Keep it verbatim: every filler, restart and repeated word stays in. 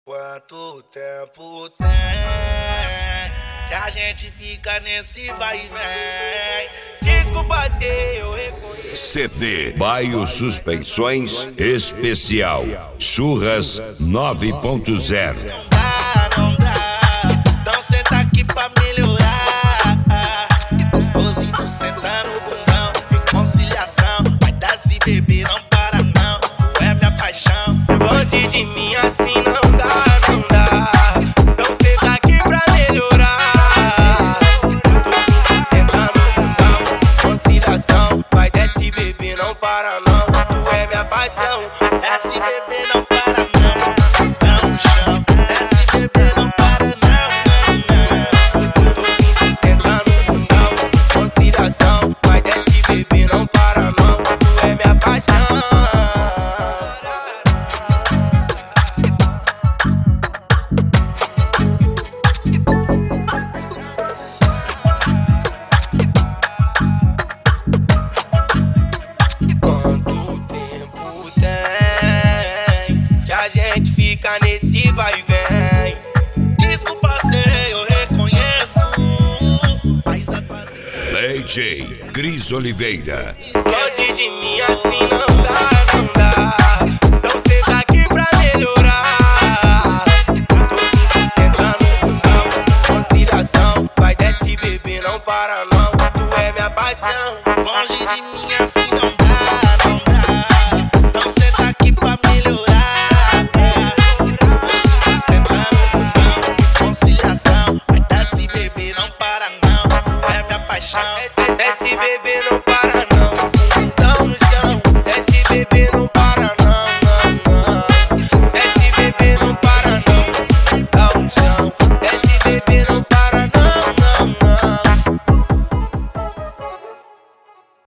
Quanto tempo tem que a gente fica nesse vai e vem? Desculpa se eu reconheço. C D Baio Suspensões Especial Churras nove ponto zero. Não dá, não dá, então senta aqui pra melhorar. Gostosinho sentando o bundão, reconciliação. Vai dar se beber, não para não, tu é minha paixão. Longe de mim assim não dá, não dá, então senta aqui pra melhorar. Gostosinho sentando o bundão, reconciliação. Vai desce beber, não para não, tu é minha paixão. Desce beber, não para não, dá um chão. Desce beber, não para não, não. Gostosinho sentando o bundão, reconciliação. Vai desce beber, não para não, tu é minha paixão. Quanto tempo tem que a gente fica nesse vai e vem? Desculpa se eu reconheço, mas dá quase. D J Cris Oliveira. Longe de mim assim não dá, não dá, então senta aqui pra melhorar. Gostosinho sentando no bundão, conciliação. Vai desce beber, não para não, tu é minha paixão. Longe de mim assim